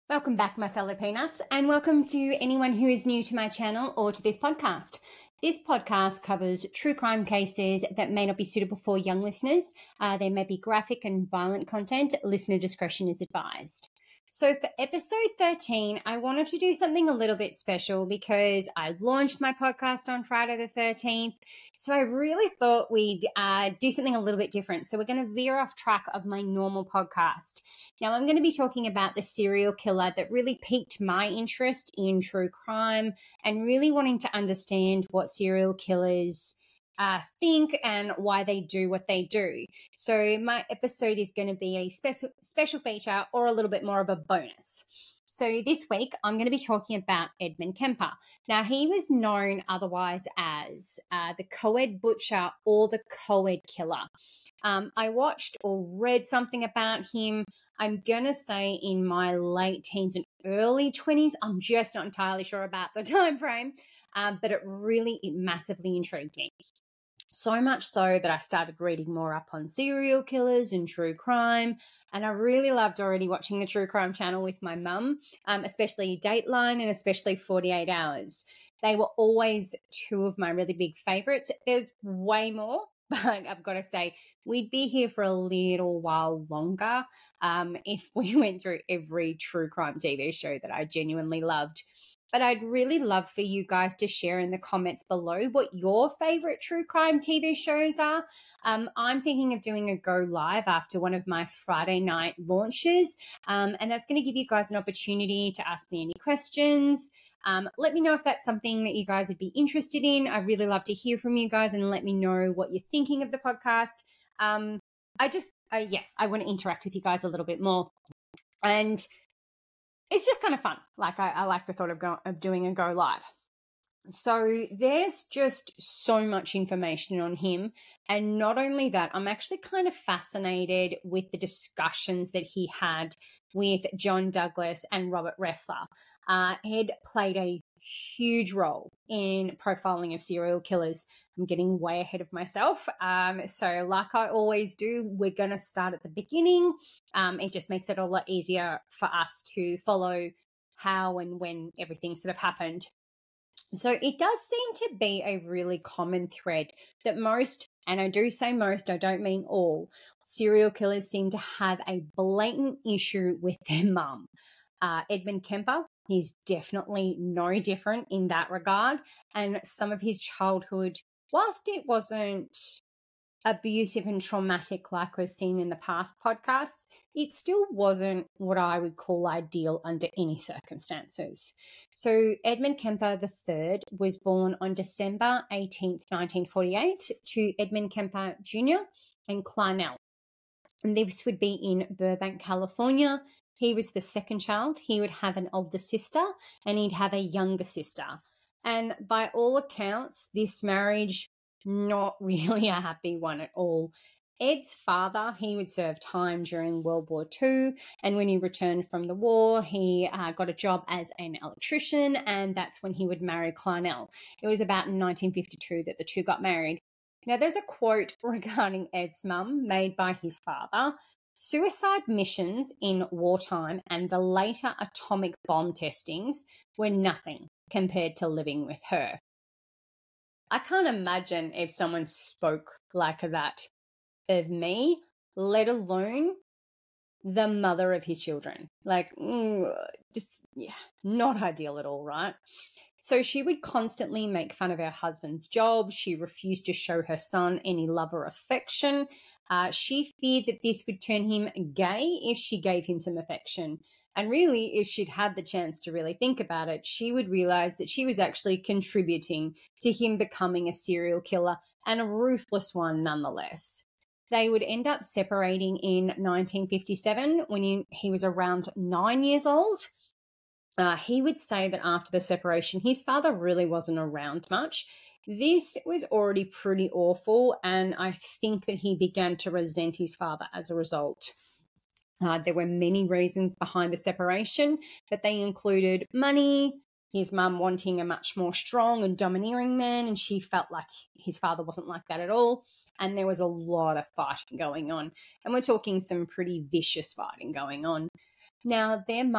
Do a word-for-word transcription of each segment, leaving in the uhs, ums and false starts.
Welcome back, my fellow peanuts, and welcome to anyone who is new to my channel or to this podcast. This podcast covers true crime cases that may not be suitable for young listeners. Uh, there may be graphic and violent content. Listener discretion is advised. So for episode thirteen, I wanted to do something a little bit special because I launched my podcast on Friday the thirteenth. So I really thought we'd uh, do something a little bit different. So we're going to veer off track of my normal podcast. Now I'm going to be talking about the serial killer that really piqued my interest in true crime and really wanting to understand what serial killers Uh, think and why they do what they do. So my episode is going to be a special special feature or a little bit more of a bonus. So this week I'm going to be talking about Edmund Kemper. Now he was known otherwise as uh, the Coed Butcher or the Coed Killer. Um, I watched or read something about him. I'm going to say in my late teens and early twenties. I'm just not entirely sure about the time frame, um, but it really it massively intrigued me. So much so that I started reading more up on serial killers and true crime. And I really loved already watching the True Crime Channel with my mum, um, especially Dateline and especially forty-eight hours. They were always two of my really big favorites. There's way more, but I've got to say, we'd be here for a little while longer um, if we went through every true crime T V show that I genuinely loved. But I'd really love for you guys to share in the comments below what your favorite true crime T V shows are. Um, I'm thinking of doing a go live after one of my Friday night launches, um, and that's going to give you guys an opportunity to ask me any questions. Um, let me know if that's something that you guys would be interested in. I really love to hear from you guys and let me know what you're thinking of the podcast. Um, I just, uh, yeah, I want to interact with you guys a little bit more. And it's just kind of fun. Like I, I like the thought of, go, of doing a go live. So there's just so much information on him. And not only that, I'm actually kind of fascinated with the discussions that he had with John Douglas and Robert Ressler. Uh, Ed played a huge role in profiling of serial killers. I'm getting way ahead of myself. Um, so like I always do, we're going to start at the beginning. Um, it just makes it a lot easier for us to follow how and when everything sort of happened. So it does seem to be a really common thread that most, and I do say most, I don't mean all, serial killers seem to have a blatant issue with their mum. Uh, Edmund Kemper, he's definitely no different in that regard. And some of his childhood, whilst it wasn't abusive and traumatic like we've seen in the past podcasts, it still wasn't what I would call ideal under any circumstances. So Edmund Kemper the third was born on December eighteenth, nineteen forty-eight to Edmund Kemper Junior and Clarnell. And this would be in Burbank, California. He was the second child. He would have an older sister and he'd have a younger sister. And by all accounts, this marriage, not really a happy one at all. Ed's father, he would serve time during World War Two, and when he returned from the war, he uh, got a job as an electrician, and that's when he would marry Clarnell. It was about in nineteen fifty-two that the two got married. Now, there's a quote regarding Ed's mum made by his father: "Suicide missions in wartime and the later atomic bomb testings were nothing compared to living with her." I can't imagine if someone spoke like that of me, let alone the mother of his children. Like, mm, just, yeah, not ideal at all, right? So she would constantly make fun of her husband's job. She refused to show her son any love or affection. Uh, she feared that this would turn him gay if she gave him some affection. And really, if she'd had the chance to really think about it, she would realize that she was actually contributing to him becoming a serial killer, and a ruthless one nonetheless. They would end up separating in nineteen fifty-seven when he, he was around nine years old. Uh, he would say that after the separation, his father really wasn't around much. This was already pretty awful, and I think that he began to resent his father as a result. Uh, there were many reasons behind the separation, but they included money, his mum wanting a much more strong and domineering man, and she felt like his father wasn't like that at all. And there was a lot of fighting going on. And we're talking some pretty vicious fighting going on. Now, their mum,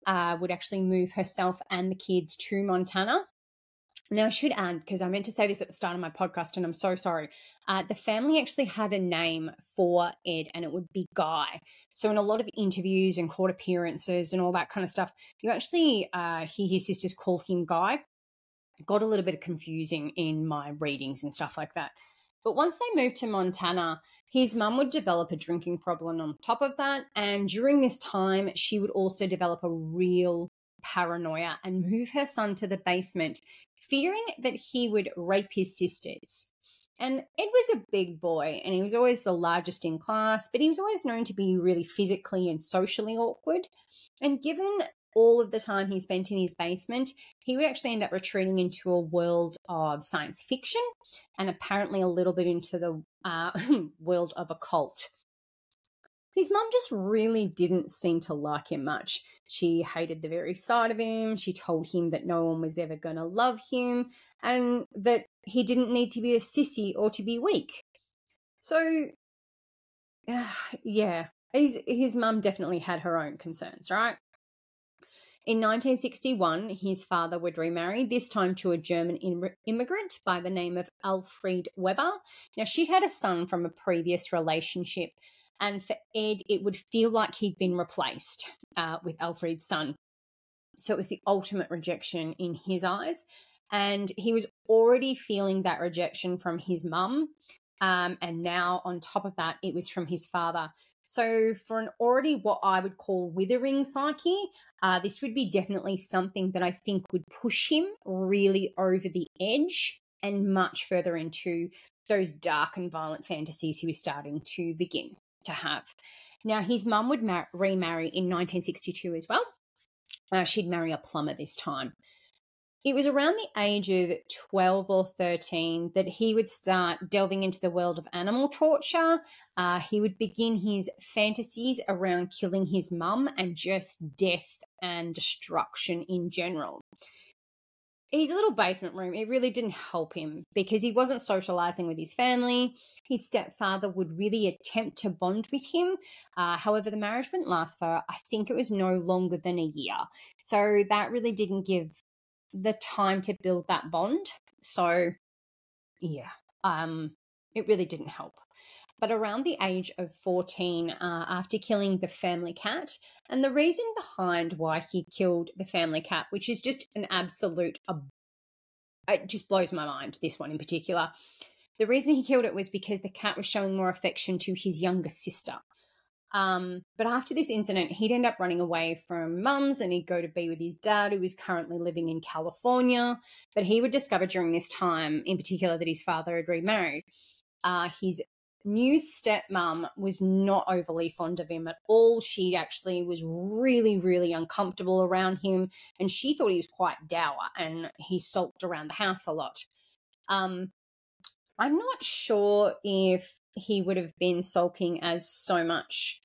uh, would actually move herself and the kids to Montana. Now, I should add, because I meant to say this at the start of my podcast, and I'm so sorry. Uh, the family actually had a name for Ed, and it would be Guy. So in a lot of interviews and court appearances and all that kind of stuff, you actually uh, hear his sisters call him Guy. Got a little bit confusing in my readings and stuff like that. But once they moved to Montana, his mum would develop a drinking problem on top of that. And during this time, she would also develop a real paranoia and move her son to the basement, fearing that he would rape his sisters. And Ed was a big boy, and he was always the largest in class, but he was always known to be really physically and socially awkward. And given all of the time he spent in his basement, he would actually end up retreating into a world of science fiction and apparently a little bit into the uh, world of occult. His mum just really didn't seem to like him much. She hated the very sight of him. She told him that no one was ever going to love him and that he didn't need to be a sissy or to be weak. So, uh, yeah, his, his mum definitely had her own concerns, right? In nineteen sixty-one, his father would remarry, this time to a German immigrant by the name of Alfred Weber. Now, she'd had a son from a previous relationship, and for Ed, it would feel like he'd been replaced uh, with Alfred's son. So it was the ultimate rejection in his eyes, and he was already feeling that rejection from his mum, um, and now on top of that, it was from his father. So for an already what I would call withering psyche, uh, this would be definitely something that I think would push him really over the edge and much further into those dark and violent fantasies he was starting to begin to have. Now, his mum would mar- remarry in nineteen sixty-two as well. Uh, she'd marry a plumber this time. It was around the age of twelve or thirteen that he would start delving into the world of animal torture. Uh, he would begin his fantasies around killing his mum and just death and destruction in general. His little basement room, it really didn't help him because he wasn't socializing with his family. His stepfather would really attempt to bond with him. Uh, however, the marriage wouldn't last for, I think it was no longer than a year. So that really didn't give the time to build that bond. So yeah, um, it really didn't help. But around the age of fourteen, uh, after killing the family cat, and the reason behind why he killed the family cat, which is just an absolute, uh, it just blows my mind, this one in particular. The reason he killed it was because the cat was showing more affection to his younger sister. Um, but after this incident, he'd end up running away from mum's and he'd go to be with his dad, who was currently living in California. But he would discover during this time, in particular, that his father had remarried. Uh, his new stepmom was not overly fond of him at all. She actually was really, really uncomfortable around him, and she thought he was quite dour, and he sulked around the house a lot. Um, I'm not sure if he would have been sulking as so much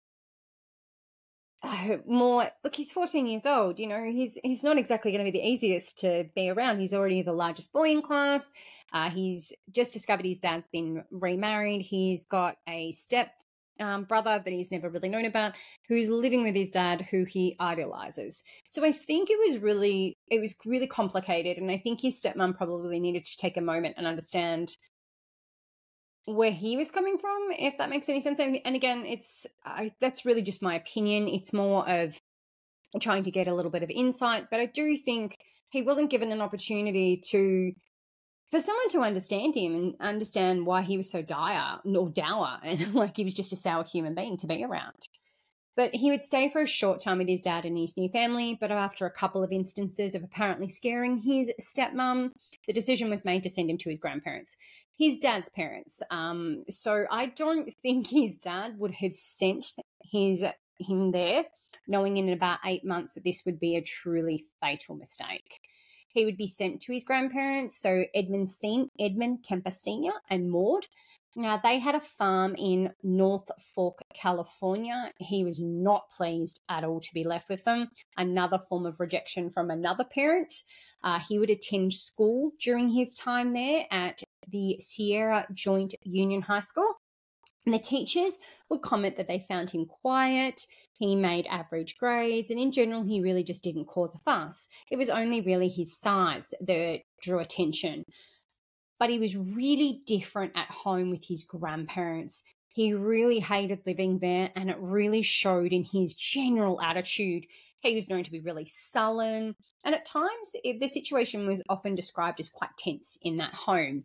uh, more. Look, he's fourteen years old. You know, he's he's not exactly going to be the easiest to be around. He's already the largest boy in class. Uh, he's just discovered his dad's been remarried. He's got a step um, brother that he's never really known about, who's living with his dad, who he idolizes. So I think it was really it was really complicated, and I think his stepmom probably needed to take a moment and understand where he was coming from, if that makes any sense. And, and again, it's I, that's really just my opinion. It's more of trying to get a little bit of insight, but I do think he wasn't given an opportunity to, for someone to understand him and understand why he was so dire or dour and like he was just a sour human being to be around. But he would stay for a short time with his dad and his new family, but after a couple of instances of apparently scaring his stepmom, the decision was made to send him to his grandparents, his dad's parents. Um, so I don't think his dad would have sent his him there, knowing in about eight months that this would be a truly fatal mistake. He would be sent to his grandparents, so Edmund, Sen- Edmund Kemper Senior and Maud. Now, they had a farm in North Fork, California. He was not pleased at all to be left with them. Another form of rejection from another parent. Uh, he would attend school during his time there at the Sierra Joint Union High School. And the teachers would comment that they found him quiet, he made average grades, and in general, he really just didn't cause a fuss. It was only really his size that drew attention. But he was really different at home with his grandparents. He really hated living there, and it really showed in his general attitude. He was known to be really sullen, and at times it, the situation was often described as quite tense in that home.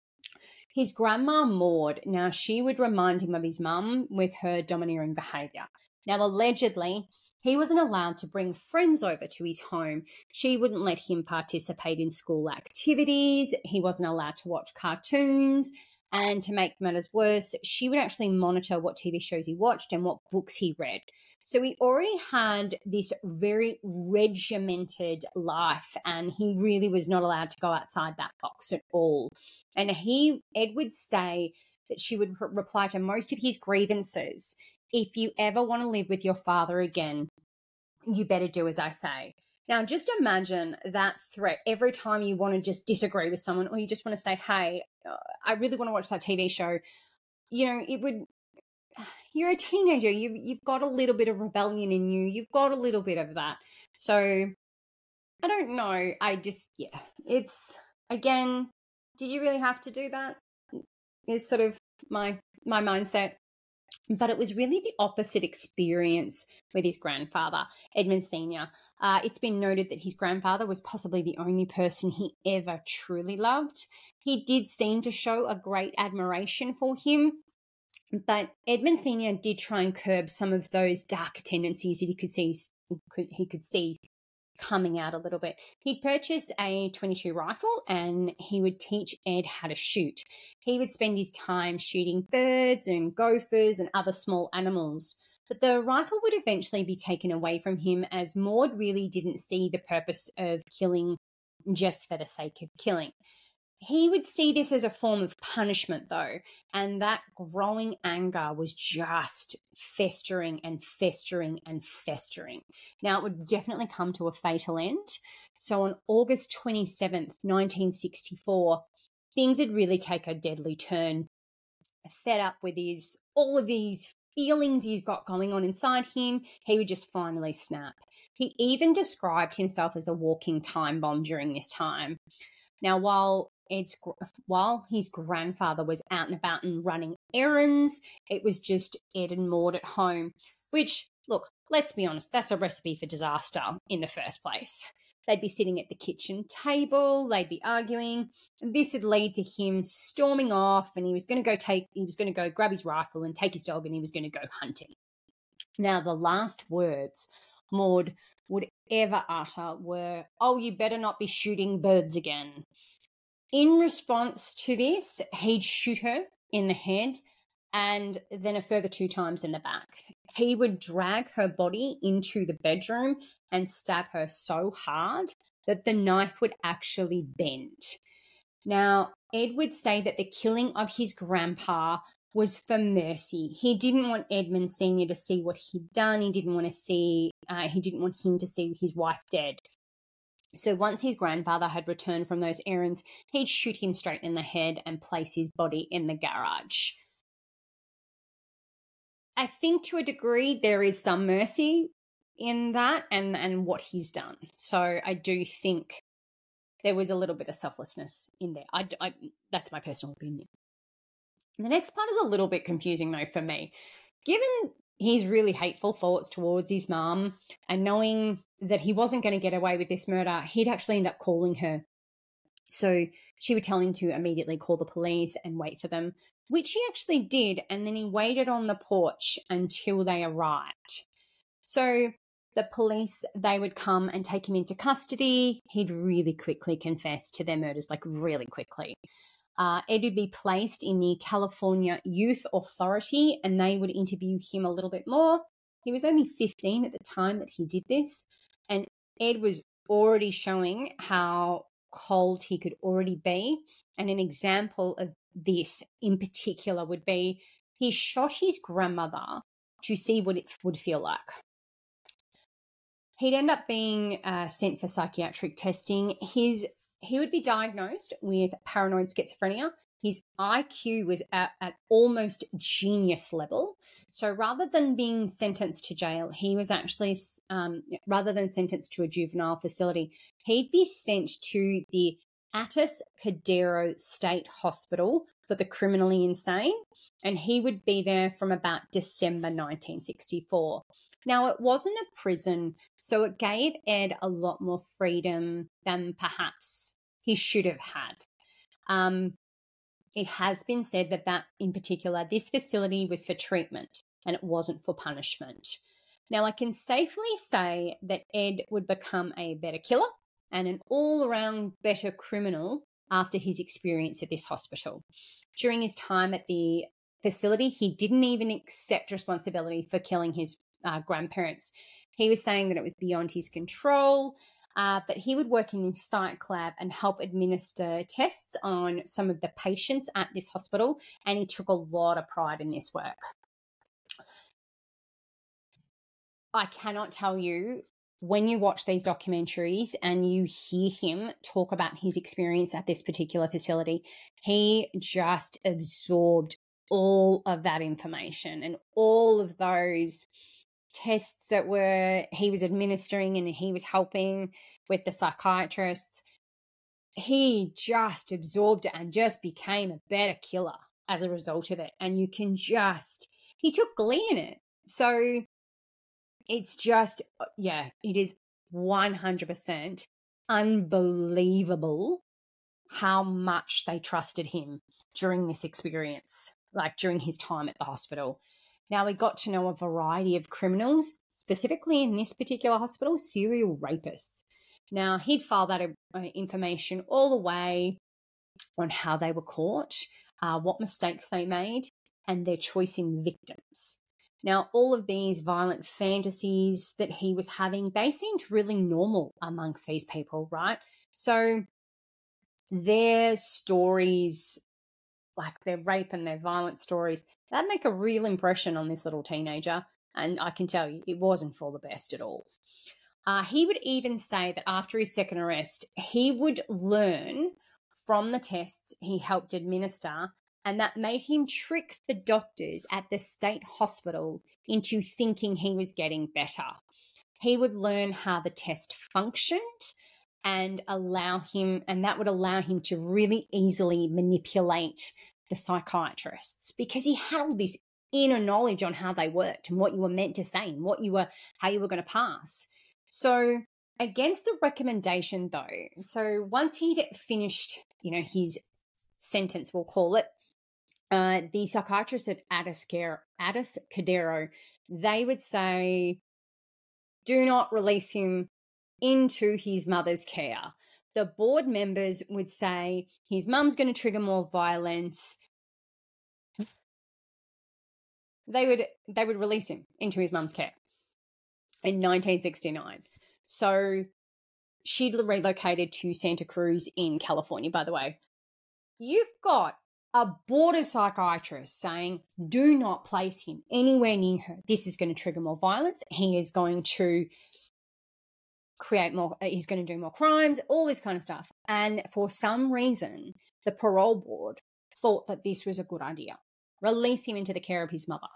His grandma, Maud, now she would remind him of his mum with her domineering behaviour. Now, allegedly, he wasn't allowed to bring friends over to his home. She wouldn't let him participate in school activities. He wasn't allowed to watch cartoons. And to make matters worse, she would actually monitor what T V shows he watched and what books he read. So he already had this very regimented life, and he really was not allowed to go outside that box at all. And he, Ed would say that she would re- reply to most of his grievances. If you ever want to live with your father again, you better do as I say. Now, just imagine that threat every time you want to just disagree with someone, or you just want to say, hey, uh, I really want to watch that T V show. You know, it would, you're a teenager. You, you've got a little bit of rebellion in you. You've got a little bit of that. So I don't know. I just, yeah, it's, again, did you really have to do that? Is sort of my my mindset. But it was really the opposite experience with his grandfather, Edmund Senior Uh, it's been noted that his grandfather was possibly the only person he ever truly loved. He did seem to show a great admiration for him, but Edmund Senior did try and curb some of those dark tendencies that he could see could, he could see coming out a little bit. He'd purchase a twenty-two rifle, and he would teach Ed how to shoot. He would spend his time shooting birds and gophers and other small animals. But the rifle would eventually be taken away from him, as Maud really didn't see the purpose of killing just for the sake of killing. He would see this as a form of punishment, though, and that growing anger was just festering and festering and festering. Now, it would definitely come to a fatal end. So on August twenty-seventh, nineteen sixty-four, things would really take a deadly turn. Fed up with his all of these feelings he's got going on inside him, he would just finally snap. He even described himself as a walking time bomb during this time. Now, while Ed's while his grandfather was out and about and running errands, it was just Ed and Maud at home, which, look, let's be honest, that's a recipe for disaster in the first place. They'd be sitting at the kitchen table, they'd be arguing, and this would lead to him storming off, and he was going to go take he was going to go grab his rifle and take his dog, and he was going to go hunting. Now, the last words Maud would ever utter were, "Oh, you better not be shooting birds again." In response to this, he'd shoot her in the head and then a further two times in the back. He would drag her body into the bedroom and stab her so hard that the knife would actually bend. Now, Ed would say that the killing of his grandpa was for mercy. He didn't want Edmund Senior to see what he'd done. He didn't want to see, uh, he didn't want him to see his wife dead. So once his grandfather had returned from those errands, he'd shoot him straight in the head and place his body in the garage. I think to a degree there is some mercy in that and, and what he's done. So I do think there was a little bit of selflessness in there. I, I, that's my personal opinion. The next part is a little bit confusing, though, for me. Given his really hateful thoughts towards his mum and knowing that he wasn't going to get away with this murder, he'd actually end up calling her. So she would tell him to immediately call the police and wait for them, which he actually did, and then he waited on the porch until they arrived. So the police, they would come and take him into custody. He'd really quickly confess to their murders, like really quickly. Uh, Ed would be placed in the California Youth Authority, and they would interview him a little bit more. He was only fifteen at the time that he did this, and Ed was already showing how cold he could already be. And an example of this in particular would be he shot his grandmother to see what it would feel like. He'd end up being uh, sent for psychiatric testing. His He would be diagnosed with paranoid schizophrenia. His I Q was at, at almost genius level. So rather than being sentenced to jail, he was actually, um, rather than sentenced to a juvenile facility, he'd be sent to the Atos Cordero State Hospital for the criminally insane, and he would be there from about December nineteen sixty-four. Now, it wasn't a prison, so it gave Ed a lot more freedom than perhaps he should have had. Um, it has been said that that in particular, this facility was for treatment and it wasn't for punishment. Now, I can safely say that Ed would become a better killer and an all-around better criminal after his experience at this hospital. During his time at the facility, he didn't even accept responsibility for killing his uh, grandparents. He was saying that it was beyond his control, uh, but he would work in his psych lab and help administer tests on some of the patients at this hospital, and he took a lot of pride in this work. I cannot tell you, when you watch these documentaries and you hear him talk about his experience at this particular facility, he just absorbed all of that information and all of those tests that were he was administering, and he was helping with the psychiatrists. He just absorbed it and just became a better killer as a result of it. And you can just, he took glee in it. So it's just, yeah, it is one hundred percent unbelievable how much they trusted him during this experience, like during his time at the hospital. Now, we got to know a variety of criminals, specifically in this particular hospital, serial rapists. Now, he'd file that uh, information all the way on how they were caught, uh, what mistakes they made, and their choice in victims. Now, all of these violent fantasies that he was having, they seemed really normal amongst these people, right? So their stories, like their rape and their violent stories, that make a real impression on this little teenager. And I can tell you, it wasn't for the best at all. Uh, he would even say that after his second arrest, he would learn from the tests he helped administer, and that made him trick the doctors at the state hospital into thinking he was getting better. He would learn how the test functioned and allow him, and that would allow him to really easily manipulate the psychiatrists, because he had all this inner knowledge on how they worked and what you were meant to say and what you were, how you were going to pass. So against the recommendation though, so once he'd finished, you know, his sentence, we'll call it, uh, the psychiatrists at Atos Cordero, they would say, do not release him into his mother's care. The board members would say his mum's going to trigger more violence. They would they would release him into his mum's care in nineteen sixty-nine. So she'd relocated to Santa Cruz in California, by the way. You've got a border psychiatrist saying, do not place him anywhere near her. This is going to trigger more violence. He is going to create more, he's going to do more crimes, all this kind of stuff. And for some reason, the parole board thought that this was a good idea. Release him into the care of his mother.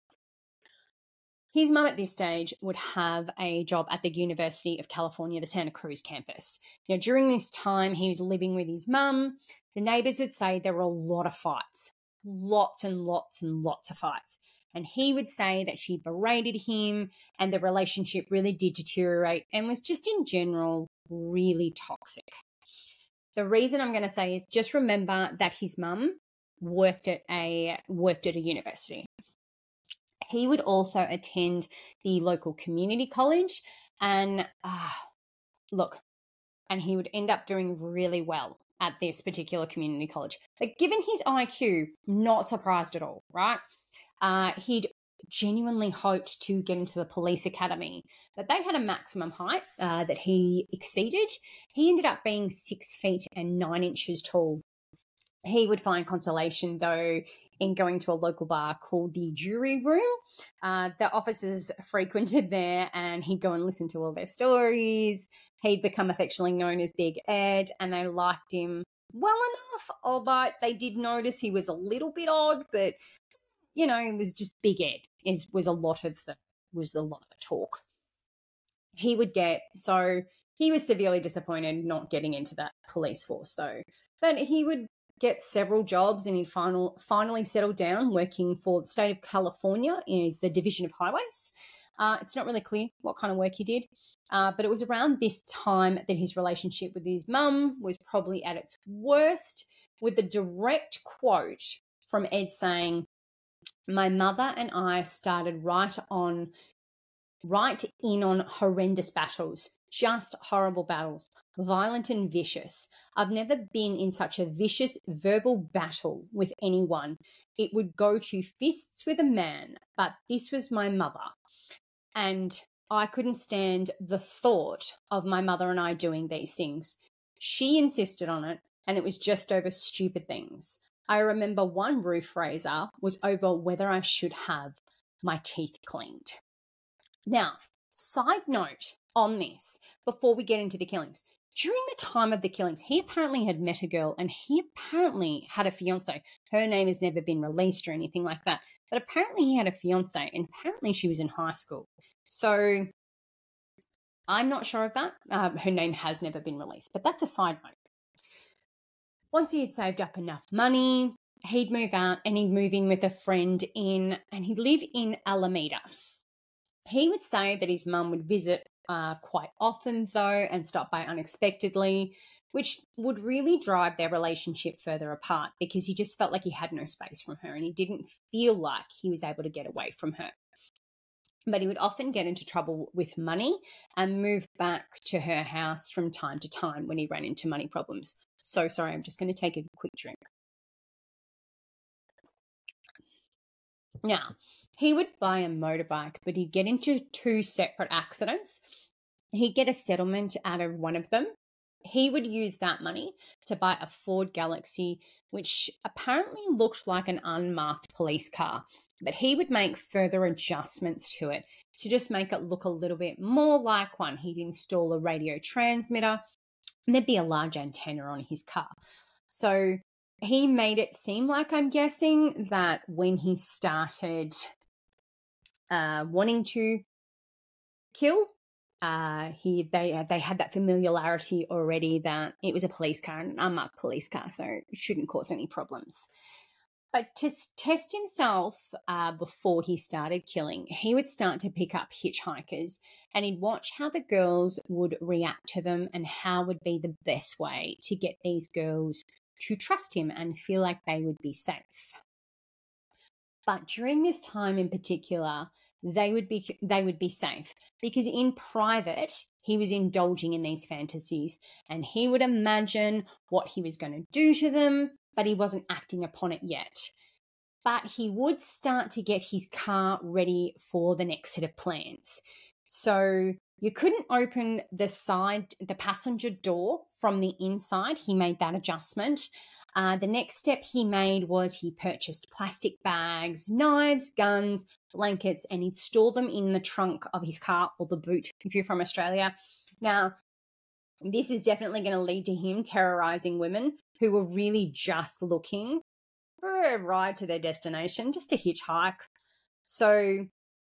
His mum at this stage would have a job at the University of California, the Santa Cruz campus. Now, during this time, he was living with his mum. The neighbours would say there were a lot of fights, lots and lots and lots of fights. And he would say that she berated him and the relationship really did deteriorate and was just in general really toxic. The reason I'm going to say is just remember that his mum worked at a worked at a university. He would also attend the local community college and uh, look, and he would end up doing really well at this particular community college. But given his I Q, not surprised at all, right? Uh, he'd genuinely hoped to get into the police academy, but they had a maximum height uh, that he exceeded. He ended up being six feet and nine inches tall. He would find consolation, though, in going to a local bar called the Jury Room. Uh, the officers frequented there, and he'd go and listen to all their stories. He'd become affectionately known as Big Ed, and they liked him well enough, albeit they did notice he was a little bit odd, but, you know, it was just Big Ed is was a lot of the was a lot of the talk. He would get, so he was severely disappointed not getting into that police force though, but he would get several jobs and he final, finally settled down working for the state of California in the Division of Highways. Uh, it's not really clear what kind of work he did, uh, but it was around this time that his relationship with his mum was probably at its worst, with the direct quote from Ed saying, "My mother and I started right on right in on horrendous battles, just horrible battles, violent and vicious. I've never been in such a vicious verbal battle with anyone. It would go to fists with a man, but this was my mother. And I couldn't stand the thought of my mother and I doing these things. She insisted on it, and it was just over stupid things. I remember one roof raiser was over whether I should have my teeth cleaned." Now, side note on this, before we get into the killings, during the time of the killings, he apparently had met a girl and he apparently had a fiance. Her name has never been released or anything like that, but apparently he had a fiance and apparently she was in high school. So I'm not sure of that. Um, her name has never been released, but that's a side note. Once he had saved up enough money, he'd move out and he'd move in with a friend in, and he'd live in Alameda. He would say that his mum would visit uh, quite often, though, and stop by unexpectedly, which would really drive their relationship further apart because he just felt like he had no space from her and he didn't feel like he was able to get away from her. But he would often get into trouble with money and move back to her house from time to time when he ran into money problems. So sorry, I'm just going to take a quick drink. Now, he would buy a motorbike, but he'd get into two separate accidents. He'd get a settlement out of one of them. He would use that money to buy a Ford Galaxy, which apparently looked like an unmarked police car, but he would make further adjustments to it to just make it look a little bit more like one. He'd install a radio transmitter, and there'd be a large antenna on his car. So he made it seem like, I'm guessing, that when he started uh, wanting to kill, uh, he they they had that familiarity already that it was a police car, an unmarked police car, so it shouldn't cause any problems. But to test himself uh, before he started killing, he would start to pick up hitchhikers and he'd watch how the girls would react to them and how would be the best way to get these girls to trust him and feel like they would be safe. But during this time in particular, they would be they would be safe because in private, he was indulging in these fantasies and he would imagine what he was going to do to them, but he wasn't acting upon it yet. But he would start to get his car ready for the next set of plans. So you couldn't open the side, the passenger door from the inside. He made that adjustment. Uh, the next step he made was he purchased plastic bags, knives, guns, blankets, and he'd store them in the trunk of his car or the boot if you're from Australia. Now, this is definitely going to lead to him terrorizing women who were really just looking for a ride to their destination, just a hitchhike. So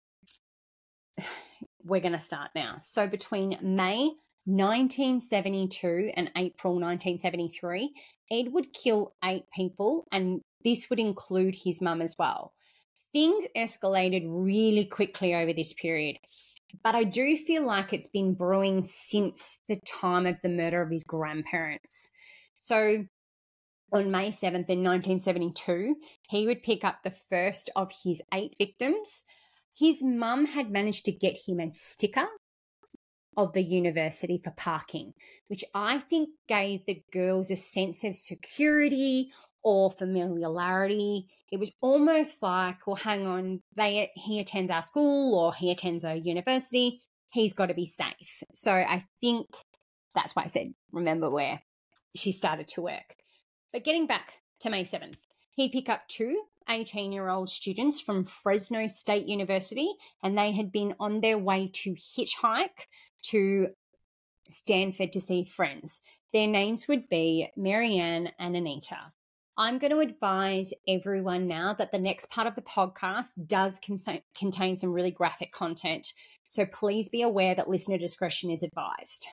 we're going to start now. So between May nineteen seventy-two and April nineteen seventy-three, Ed would kill eight people, and this would include his mum as well. Things escalated really quickly over this period, but I do feel like it's been brewing since the time of the murder of his grandparents. So on May seventh in nineteen seventy-two, he would pick up the first of his eight victims. His mum had managed to get him a sticker of the university for parking, which I think gave the girls a sense of security or familiarity. It was almost like, well, hang on, they he attends our school or he attends a university. He's got to be safe. So I think that's why I said, remember where she started to work. But getting back to May seventh, he picked up two eighteen-year-old students from Fresno State University, and they had been on their way to hitchhike to Stanford to see friends. Their names would be Marianne and Anita. I'm going to advise everyone now that the next part of the podcast does con- contain some really graphic content, so please be aware that listener discretion is advised.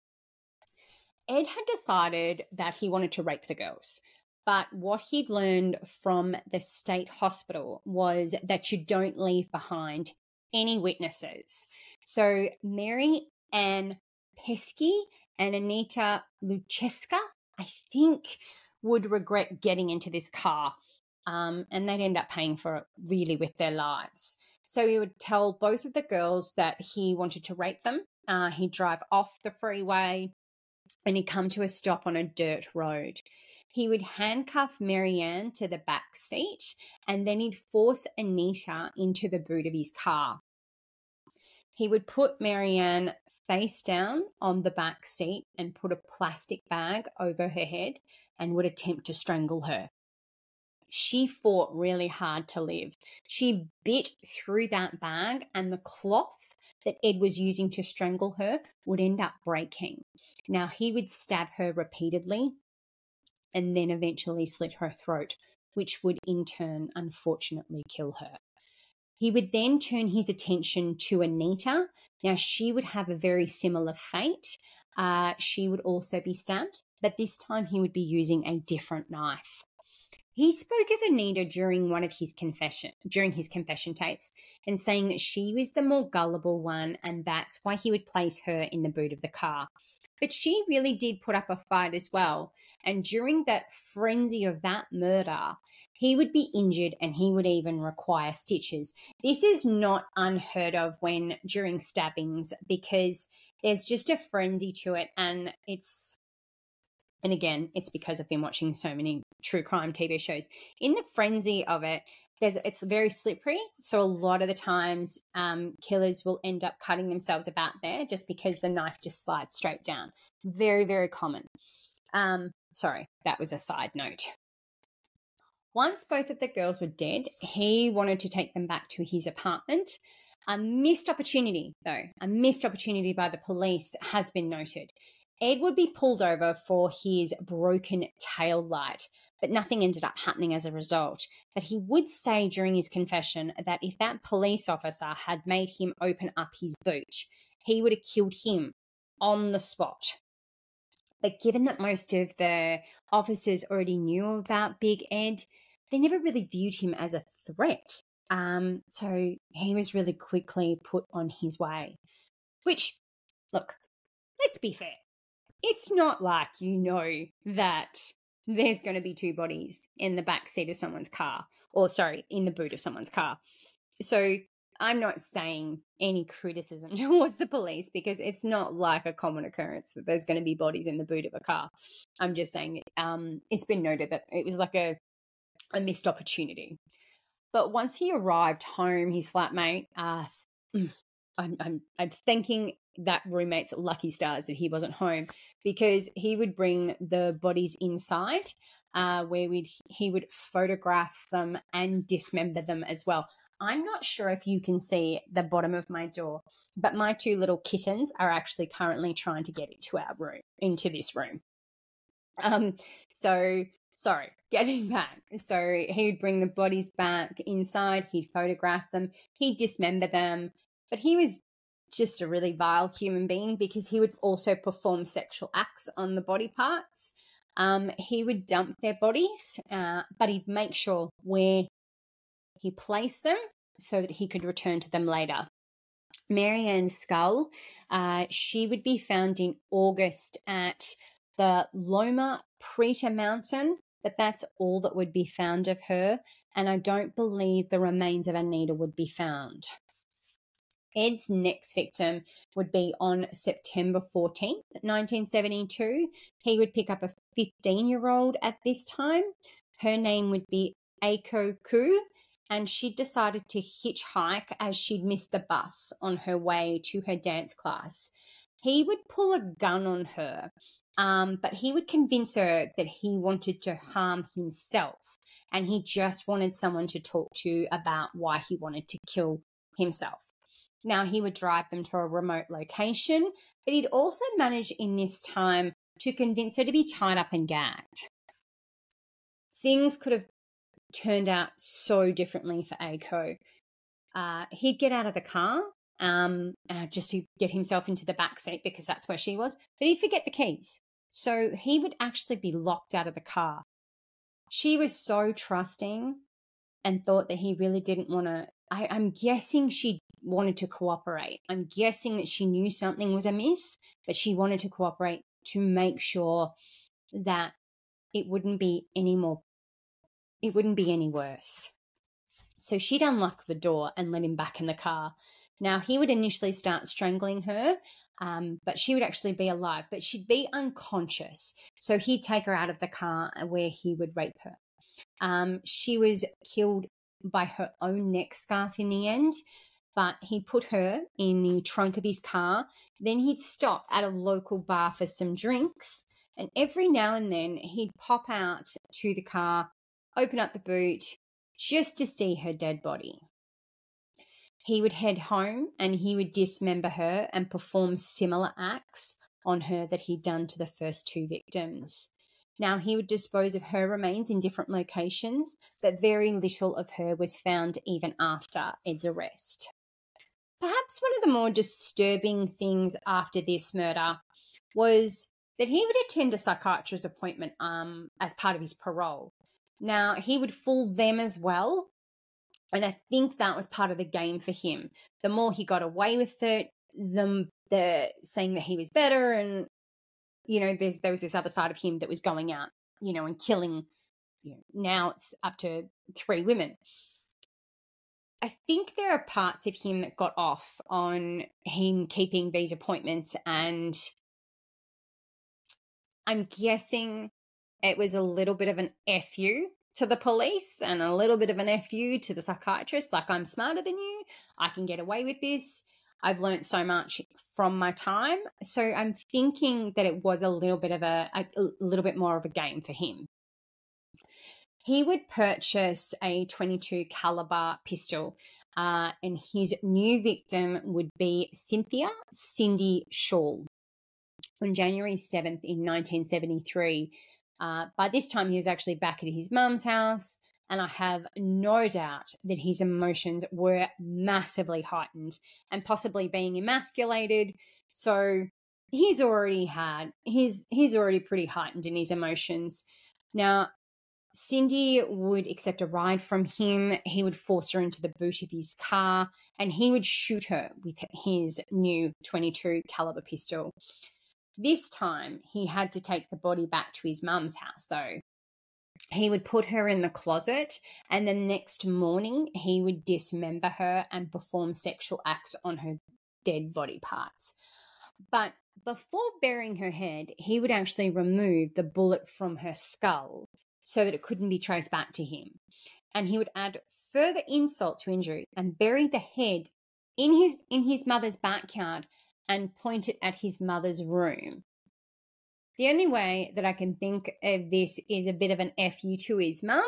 Ed had decided that he wanted to rape the girls, but what he'd learned from the state hospital was that you don't leave behind any witnesses. So Mary Ann Pesky and Anita Lucheska, I think, would regret getting into this car, um, and they'd end up paying for it really with their lives. So he would tell both of the girls that he wanted to rape them. Uh, he'd drive off the freeway and he'd come to a stop on a dirt road. He would handcuff Marianne to the back seat and then he'd force Anita into the boot of his car. He would put Marianne face down on the back seat and put a plastic bag over her head and would attempt to strangle her. She fought really hard to live. She bit through that bag and the cloth that Ed was using to strangle her would end up breaking. Now, he would stab her repeatedly and then eventually slit her throat, which would in turn, unfortunately, kill her. He would then turn his attention to Anita. Now, she would have a very similar fate. Uh, she would also be stabbed, but this time he would be using a different knife. He spoke of Anita during one of his confession, during his confession tapes, and saying that she was the more gullible one, and that's why he would place her in the boot of the car. But she really did put up a fight as well, and during that frenzy of that murder, he would be injured and he would even require stitches. This is not unheard of when during stabbings, because there's just a frenzy to it, and it's And again, it's because I've been watching so many true crime T V shows. In the frenzy of it, there's it's very slippery. So a lot of the times, um, killers will end up cutting themselves about there just because the knife just slides straight down. Very, very common. Um, sorry, that was a side note. Once both of the girls were dead, he wanted to take them back to his apartment. A missed opportunity, though, a missed opportunity by the police has been noted. Ed would be pulled over for his broken tail light, but nothing ended up happening as a result. But he would say during his confession that if that police officer had made him open up his boot, he would have killed him on the spot. But given that most of the officers already knew about Big Ed, they never really viewed him as a threat. Um, so he was really quickly put on his way. Which, look, let's be fair. It's not like you know that there's going to be two bodies in the back seat of someone's car, or sorry, in the boot of someone's car. So I'm not saying any criticism towards the police because it's not like a common occurrence that there's going to be bodies in the boot of a car. I'm just saying um, it's been noted that it was like a, a missed opportunity. But once he arrived home, his flatmate, uh, I'm, I'm, I'm thanking that roommate's lucky stars that he wasn't home, because he would bring the bodies inside uh, where we'd, he would photograph them and dismember them as well. I'm not sure if you can see the bottom of my door, but my two little kittens are actually currently trying to get into our room, into this room. Um, so sorry, getting back. So he would bring the bodies back inside, he'd photograph them, he'd dismember them, but he was just a really vile human being because he would also perform sexual acts on the body parts. Um, he would dump their bodies, uh, but he'd make sure where he placed them so that he could return to them later. Marianne's skull, uh, she would be found in August at the Loma Prieta Mountain, but that's all that would be found of her, and I don't believe the remains of Anita would be found. Ed's next victim would be on September fourteenth, nineteen seventy-two. He would pick up a fifteen-year-old at this time. Her name would be Aiko Ku, and she decided to hitchhike as she'd missed the bus on her way to her dance class. He would pull a gun on her, um, but he would convince her that he wanted to harm himself, and he just wanted someone to talk to about why he wanted to kill himself. Now, he would drive them to a remote location, but he'd also manage in this time to convince her to be tied up and gagged. Things could have turned out so differently for Ako. Uh, he'd get out of the car um, uh, just to get himself into the back seat because that's where she was, but he'd forget the keys. So he would actually be locked out of the car. She was so trusting and thought that he really didn't want to. I'm guessing she wanted to cooperate. I'm guessing that she knew something was amiss, but she wanted to cooperate to make sure that it wouldn't be any more, it wouldn't be any worse. So she'd unlock the door and let him back in the car. Now, he would initially start strangling her, um, but she would actually be alive, but she'd be unconscious. So he'd take her out of the car where he would rape her. Um, she was killed by her own neck scarf in the end, but he put her in the trunk of his car. Then he'd stop at a local bar for some drinks, and every now and then he'd pop out to the car, open up the boot, just to see her dead body. He would head home and he would dismember her and perform similar acts on her that he'd done to the first two victims. Now, he would dispose of her remains in different locations, but very little of her was found even after Ed's arrest. Perhaps one of the more disturbing things after this murder was that he would attend a psychiatrist appointment um, as part of his parole. Now, he would fool them as well, and I think that was part of the game for him. The more he got away with it, the, the saying that he was better, and you know, there's there was this other side of him that was going out, you know, and killing. You know, now it's up to three women. I think there are parts of him that got off on him keeping these appointments, and I'm guessing it was a little bit of an F you to the police and a little bit of an F you to the psychiatrist. Like, I'm smarter than you. I can get away with this. I've learned so much from my time. So I'm thinking that it was a little bit of a, a, a little bit more of a game for him. He would purchase a twenty-two caliber pistol, uh, and his new victim would be Cynthia Cindy Shaw on January seventh in nineteen seventy-three. Uh, by this time, he was actually back at his mum's house, and I have no doubt that his emotions were massively heightened and possibly being emasculated. So he's already had, he's, he's already pretty heightened in his emotions. Now, Cindy would accept a ride from him. He would force her into the boot of his car, and he would shoot her with his new twenty-two caliber pistol. This time, he had to take the body back to his mum's house, though. He would put her in the closet, and the next morning, he would dismember her and perform sexual acts on her dead body parts. But before burying her head, he would actually remove the bullet from her skull so that it couldn't be traced back to him. And he would add further insult to injury and bury the head in his in his mother's backyard and point it at his mother's room. The only way that I can think of this is a bit of an F you to his mum.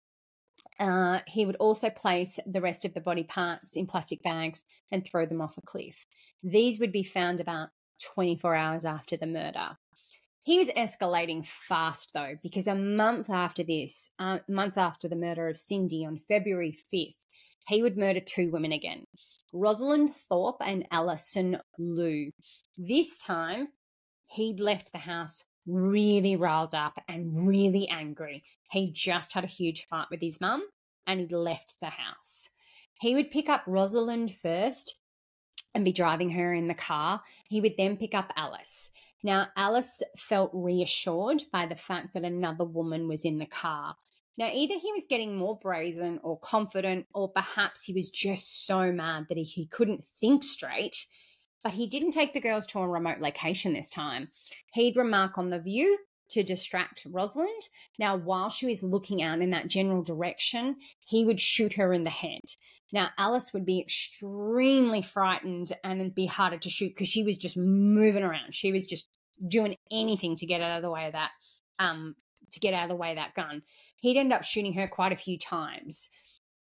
Uh, he would also place the rest of the body parts in plastic bags and throw them off a cliff. These would be found about twenty-four hours after the murder. He was escalating fast, though, because a month after this, a uh, month after the murder of Cindy on February fifth, he would murder two women again, Rosalind Thorpe and Alison Liu. This time, he'd left the house really riled up and really angry. He just had a huge fight with his mum, and he'd left the house. He would pick up Rosalind first and be driving her in the car. He would then pick up Alice. Now, Alice felt reassured by the fact that another woman was in the car. Now, either he was getting more brazen or confident, or perhaps he was just so mad that he, he couldn't think straight. But he didn't take the girls to a remote location this time. He'd remark on the view to distract Rosalind. Now, while she was looking out in that general direction, he would shoot her in the head. Now, Alice would be extremely frightened and it'd be harder to shoot because she was just moving around. She was just doing anything to get out of the way of that, um, to get out of the way of that gun. He'd end up shooting her quite a few times.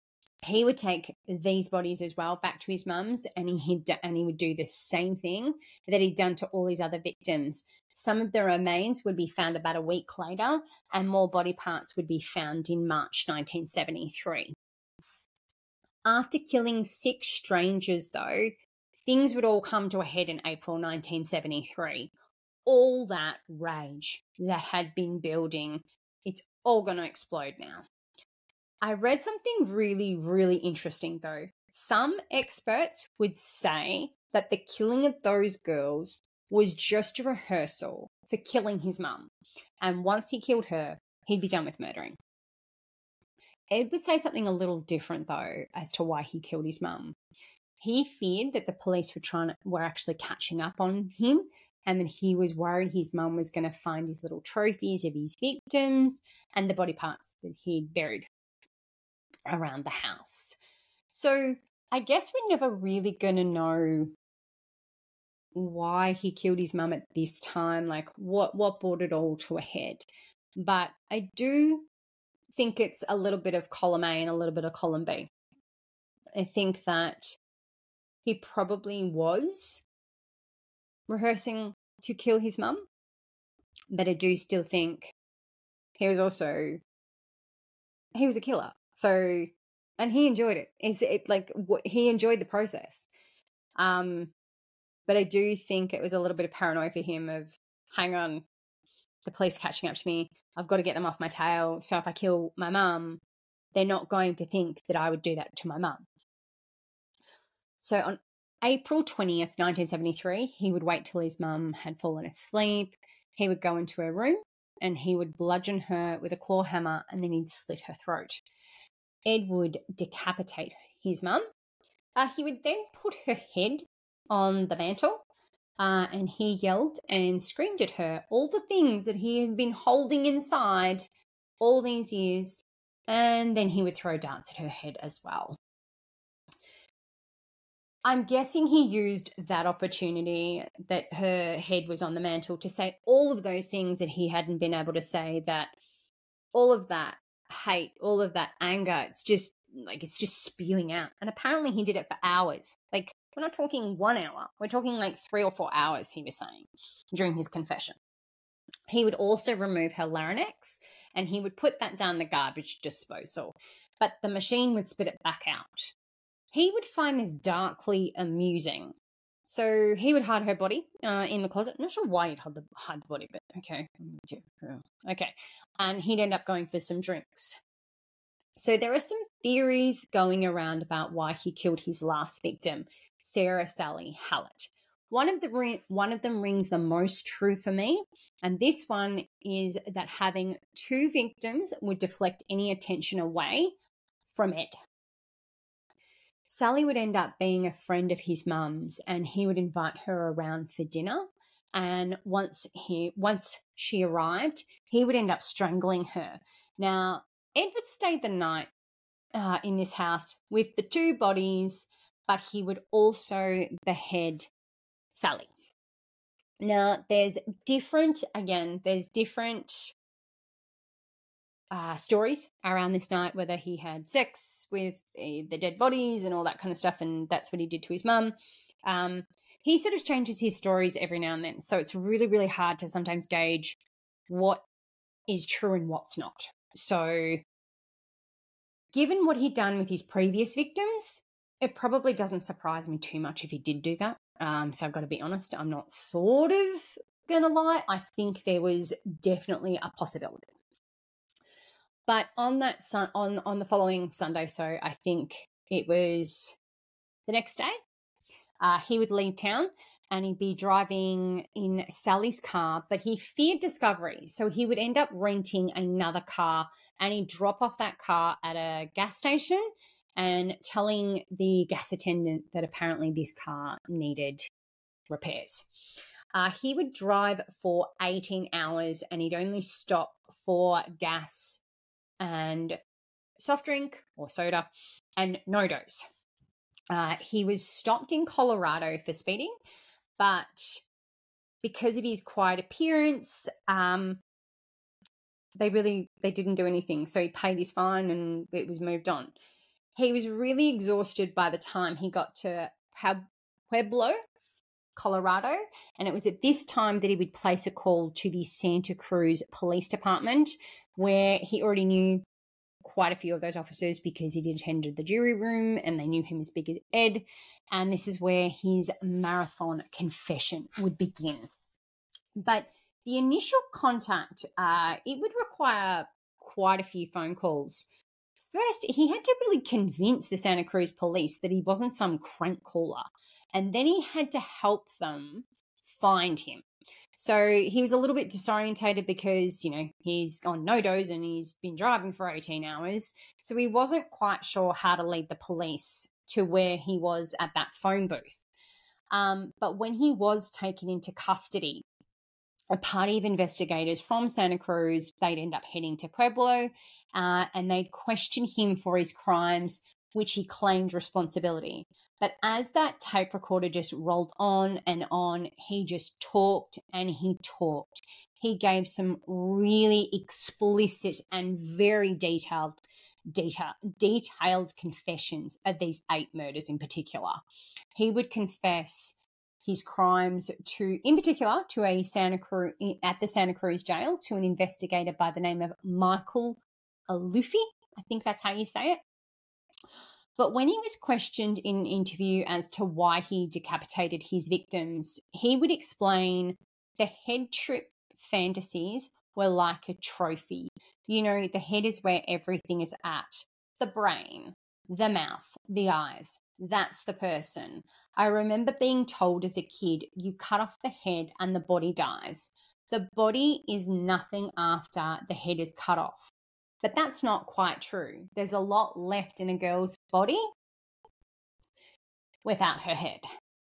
he would take these bodies as well back to his mum's, and he and he would do the same thing that he'd done to all his other victims. Some of the remains would be found about a week later, and more body parts would be found in March nineteen seventy-three. After killing six strangers, though, things would all come to a head in April nineteen seventy-three. All that rage that had been building, it's all going to explode now. I read something really, really interesting, though. Some experts would say that the killing of those girls was just a rehearsal for killing his mum. And once he killed her, he'd be done with murdering. Ed would say something a little different, though, as to why he killed his mum. He feared that the police were trying to, were actually catching up on him, and that he was worried his mum was going to find his little trophies of his victims and the body parts that he'd buried around the house. So I guess we're never really going to know why he killed his mum at this time, like what, what brought it all to a head. But I do think it's a little bit of column A and a little bit of column B. I think that he probably was rehearsing to kill his mum, but I do still think he was also, he was a killer. So, and he enjoyed it. Is it like he enjoyed the process? Um, but I do think it was a little bit of paranoia for him of, hang on, the police catching up to me. I've got to get them off my tail. So if I kill my mum, they're not going to think that I would do that to my mum. So on April twentieth, nineteen seventy-three, he would wait till his mum had fallen asleep. He would go into her room and he would bludgeon her with a claw hammer, and then he'd slit her throat. Ed would decapitate his mum. Uh, he would then put her head on the mantel, uh, and he yelled and screamed at her all the things that he had been holding inside all these years, and then he would throw darts at her head as well. I'm guessing he used that opportunity that her head was on the mantle to say all of those things that he hadn't been able to say, that all of that hate, all of that anger, it's just like, it's just spewing out. And apparently he did it for hours. Like, we're not talking one hour. We're talking like three or four hours, he was saying, during his confession. He would also remove her larynx and he would put that down the garbage disposal, but the machine would spit it back out. He would find this darkly amusing. So he would hide her body uh, in the closet. I'm not sure why he'd hide the, hide the body, but okay. Okay. And he'd end up going for some drinks. So there are some theories going around about why he killed his last victim, Sarah Sally Hallett. One of, the, one of them rings the most true for me, and this one is that having two victims would deflect any attention away from Ed. Sally would end up being a friend of his mum's, and he would invite her around for dinner. And once he, once she arrived, he would end up strangling her. Now, Ed would stay the night uh, in this house with the two bodies, but he would also behead Sally. Now, there's different, again, there's different Uh, stories around this night, whether he had sex with uh, the dead bodies and all that kind of stuff, and that's what he did to his mum. Um, he sort of changes his stories every now and then, so it's really, really hard to sometimes gauge what is true and what's not. So given what he'd done with his previous victims, it probably doesn't surprise me too much if he did do that. Um, so I've got to be honest, I'm not sort of gonna lie. I think there was definitely a possibility. But on that sun, on, on the following Sunday, so I think it was the next day, uh, he would leave town and he'd be driving in Sally's car, but he feared discovery. So he would end up renting another car and he'd drop off that car at a gas station and telling the gas attendant that apparently this car needed repairs. Uh, he would drive for eighteen hours and he'd only stop for gas and soft drink or soda and no dose. Uh, he was stopped in Colorado for speeding, but because of his quiet appearance, um, they really, they didn't do anything. So he paid his fine and it was moved on. He was really exhausted by the time he got to Pueblo, Colorado, and it was at this time that he would place a call to the Santa Cruz Police Department, where he already knew quite a few of those officers because he did attend the jury room and they knew him as Big Ed. And this is where his marathon confession would begin. But the initial contact, uh, it would require quite a few phone calls. First, he had to really convince the Santa Cruz police that he wasn't some crank caller. And then he had to help them find him. So he was a little bit disorientated because, you know, he's on NoDoz and he's been driving for eighteen hours. So he wasn't quite sure how to lead the police to where he was at that phone booth. Um, but when he was taken into custody, a party of investigators from Santa Cruz, they'd end up heading to Pueblo uh, and they'd question him for his crimes, which he claimed responsibility. But as that tape recorder just rolled on and on, he just talked and he talked. He gave some really explicit and very detailed, detail, detailed confessions of these eight murders in particular. He would confess his crimes to, in particular, to a Santa Cruz at the Santa Cruz jail to an investigator by the name of Michael Alufi. I think that's how you say it. But when he was questioned in an interview as to why he decapitated his victims, he would explain the head trip fantasies were like a trophy. You know, the head is where everything is at. The brain, the mouth, the eyes. That's the person. I remember being told as a kid, you cut off the head and the body dies. The body is nothing after the head is cut off. But that's not quite true. There's a lot left in a girl's body without her head.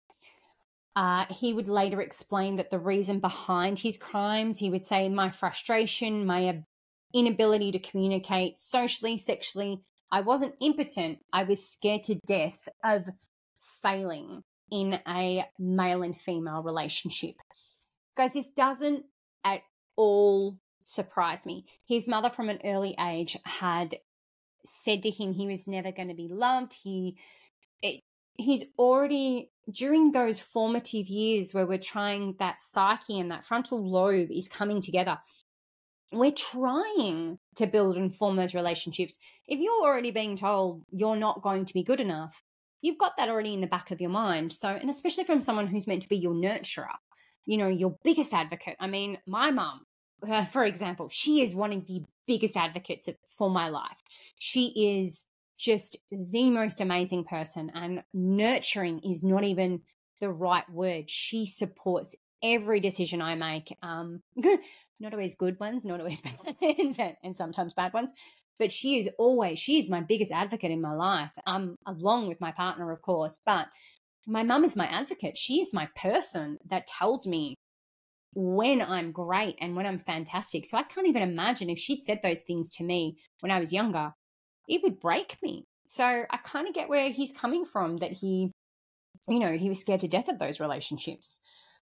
Uh, he would later explain that the reason behind his crimes, he would say, my frustration, my inability to communicate socially, sexually, I wasn't impotent. I was scared to death of failing in a male and female relationship. Guys, this doesn't at all surprise me. His mother from an early age had said to him he was never going to be loved. He, it, he's already, during those formative years where we're trying, that psyche and that frontal lobe is coming together, we're trying to build and form those relationships. If you're already being told you're not going to be good enough, you've got that already in the back of your mind. So, and especially from someone who's meant to be your nurturer, you know, your biggest advocate. I mean, my mum, Uh, for example, she is one of the biggest advocates for my life. She is just the most amazing person, and nurturing is not even the right word. She supports every decision I make. Um, not always good ones, not always bad ones, and sometimes bad ones. But she is always, she is my biggest advocate in my life, um, along with my partner, of course. But my mum is my advocate. She is my person that tells me when I'm great and when I'm fantastic. So I can't even imagine if she'd said those things to me when I was younger, it would break me. So I kind of get where he's coming from, that he, you know, he was scared to death of those relationships.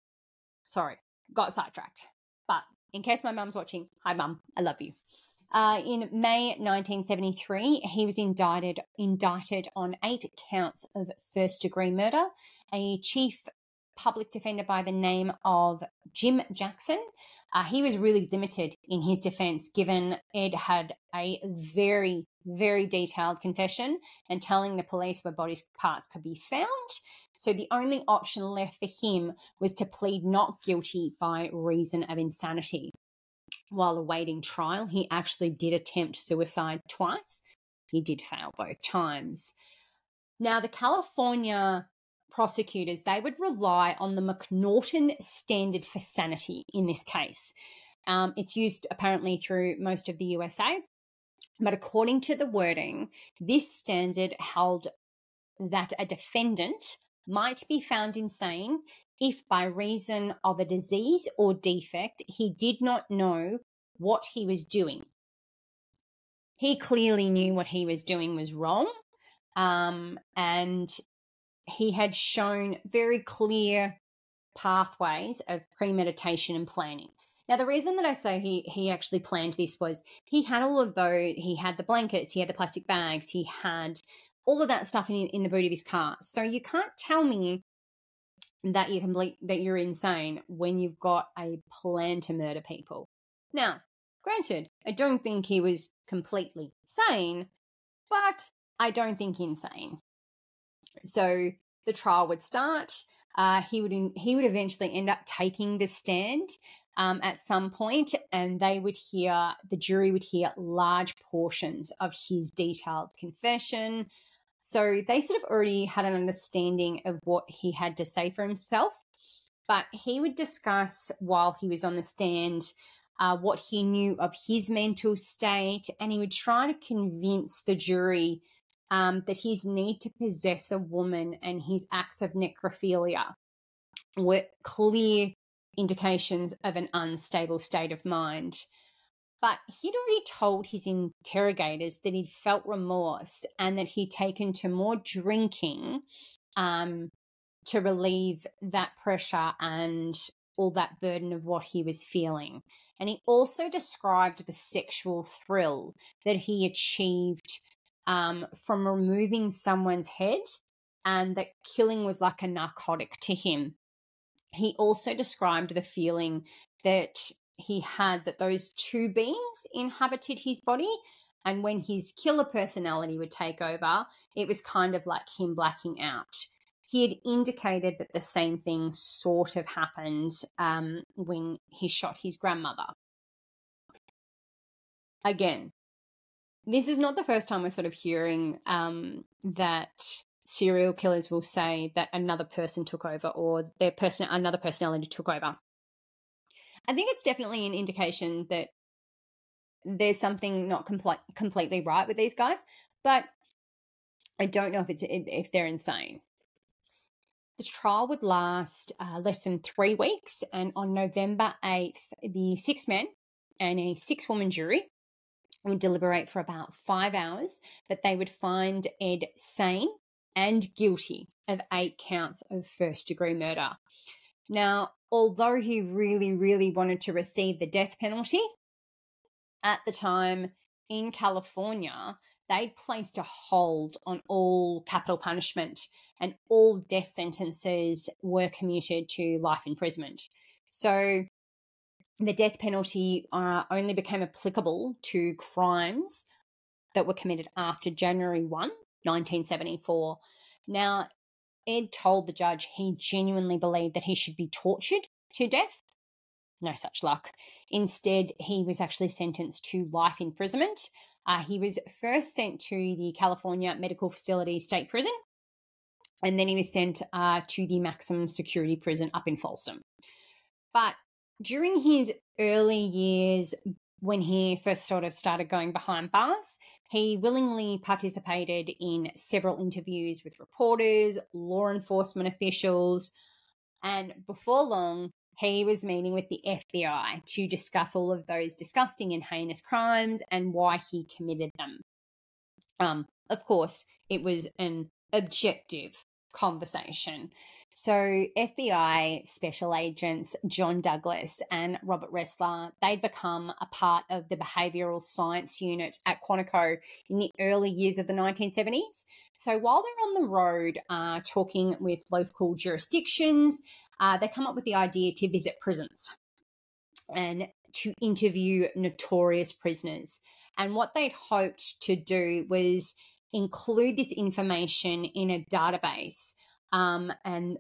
Sorry, got sidetracked. But in case my mum's watching, hi mum, I love you. Uh, in May nineteen seventy-three, he was indicted, indicted on eight counts of first-degree murder. A chief public defender by the name of Jim Jackson. Uh, he was really limited in his defense, given Ed had a very, very detailed confession and telling the police where body parts could be found. So the only option left for him was to plead not guilty by reason of insanity. While awaiting trial, he actually did attempt suicide twice. He did fail both times. Now, the California prosecutors, they would rely on the McNaughton standard for sanity in this case. Um, it's used apparently through most of the U S A, but according to the wording, this standard held that a defendant might be found insane if by reason of a disease or defect he did not know what he was doing. He clearly knew what he was doing was wrong, um, and he had shown very clear pathways of premeditation and planning. Now, the reason that I say he he actually planned this was he had all of those, he had the blankets, he had the plastic bags, he had all of that stuff in, in the boot of his car. So you can't tell me that you're complete, that you're insane when you've got a plan to murder people. Now, granted, I don't think he was completely sane, but I don't think insane. So the trial would start. Uh, he would he would eventually end up taking the stand um, at some point, and they would hear the jury would hear large portions of his detailed confession. So they sort of already had an understanding of what he had to say for himself, but he would discuss while he was on the stand uh, what he knew of his mental state, and he would try to convince the jury Um, that his need to possess a woman and his acts of necrophilia were clear indications of an unstable state of mind. But he'd already told his interrogators that he'd felt remorse and that he'd taken to more drinking um, to relieve that pressure and all that burden of what he was feeling. And he also described the sexual thrill that he achieved Um, from removing someone's head, and that killing was like a narcotic to him. He also described the feeling that he had that those two beings inhabited his body, and when his killer personality would take over, it was kind of like him blacking out. He had indicated that the same thing sort of happened um, when he shot his grandmother. Again, this is not the first time we're sort of hearing um, that serial killers will say that another person took over or their person, another personality took over. I think it's definitely an indication that there's something not complete, completely right with these guys, but I don't know if it's if they're insane. The trial would last uh, less than three weeks, and on November eighth, the six men and a six-woman jury would deliberate for about five hours, but they would find Ed sane and guilty of eight counts of first-degree murder. Now, although he really, really wanted to receive the death penalty, at the time in California, they'd placed a hold on all capital punishment, and all death sentences were commuted to life imprisonment. So the death penalty uh, only became applicable to crimes that were committed after January first, nineteen seventy-four. Now, Ed told the judge he genuinely believed that he should be tortured to death. No such luck. Instead, he was actually sentenced to life imprisonment. Uh, he was first sent to the California Medical Facility State Prison, and then he was sent uh, to the maximum security prison up in Folsom. But during his early years, when he first sort of started going behind bars, he willingly participated in several interviews with reporters, law enforcement officials, and before long, he was meeting with the F B I to discuss all of those disgusting and heinous crimes and why he committed them. Um, of course, it was an objective conversation. So F B I special agents John Douglas and Robert Ressler, they'd become a part of the behavioural science unit at Quantico in the early years of the nineteen seventies. So while they're on the road uh, talking with local jurisdictions, uh, they come up with the idea to visit prisons and to interview notorious prisoners. And what they'd hoped to do was include this information in a database um, and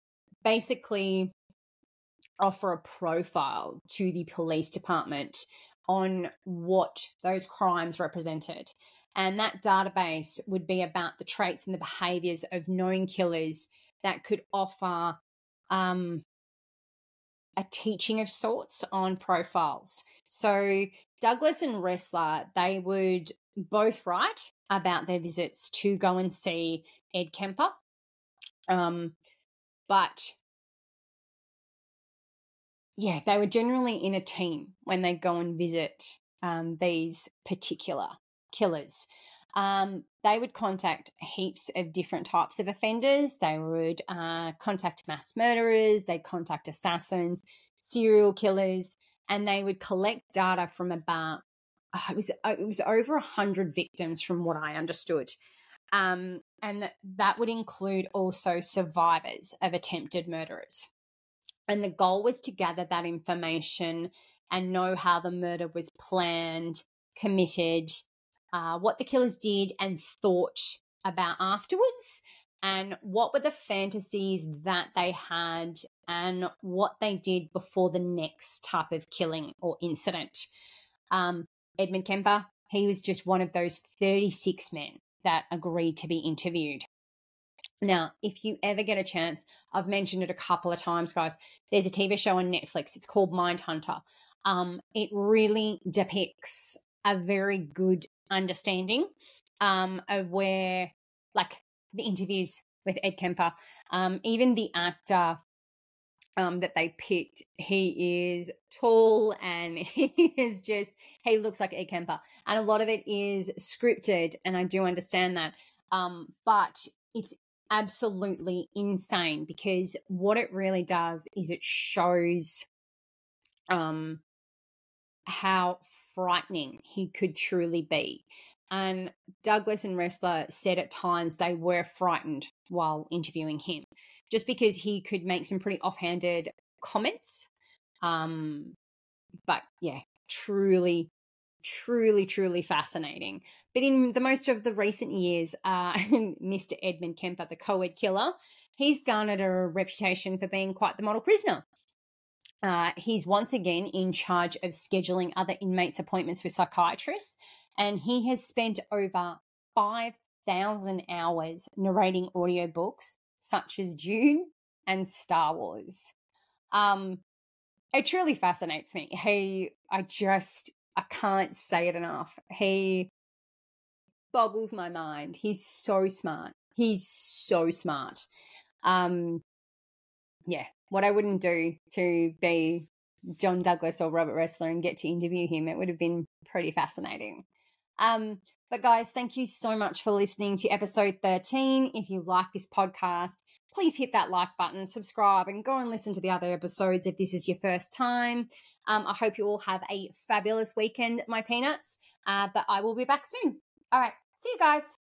basically offer a profile to the police department on what those crimes represented. And that database would be about the traits and the behaviours of known killers that could offer um, a teaching of sorts on profiles. So Douglas and Ressler, they would both write about their visits to go and see Ed Kemper. Um, but yeah, they were generally in a team when they go and visit um, these particular killers. Um, they would contact heaps of different types of offenders. They would uh, contact mass murderers, they'd contact assassins, serial killers, and they would collect data from about, uh, it was, it was over one hundred victims from what I understood. Um, and that, that would include also survivors of attempted murderers. And the goal was to gather that information and know how the murder was planned, committed, uh, what the killers did and thought about afterwards, and what were the fantasies that they had and what they did before the next type of killing or incident. Um, Edmund Kemper, he was just one of those thirty-six men that agreed to be interviewed. Now, if you ever get a chance, I've mentioned it a couple of times, guys, there's a T V show on Netflix. It's called Mindhunter. Um, it really depicts a very good understanding um, of where, like, the interviews with Ed Kemper, um, even the actor um, that they picked, he is tall and he is just, he looks like Ed Kemper. And a lot of it is scripted, and I do understand that. Um, but it's absolutely insane, because what it really does is it shows um, how frightening he could truly be. And Douglas and Ressler said at times they were frightened while interviewing him, just because he could make some pretty offhanded comments. Um, but yeah, truly, truly, truly fascinating. But in the most of the recent years, uh, Mister Edmund Kemper, the co-ed killer, he's garnered a reputation for being quite the model prisoner. Uh, he's once again in charge of scheduling other inmates' appointments with psychiatrists, and he has spent over five thousand hours narrating audiobooks such as Dune and Star Wars. Um, it truly fascinates me. He, I just, I can't say it enough. He boggles my mind. He's so smart. He's so smart. Um, yeah, what I wouldn't do to be John Douglas or Robert Ressler and get to interview him, it would have been pretty fascinating. Um, but guys, thank you so much for listening to episode thirteen. If you like this podcast, please hit that like button, subscribe, and go and listen to the other episodes if this is your first time. Um, I hope you all have a fabulous weekend, my peanuts, uh, but I will be back soon. All right, see you guys.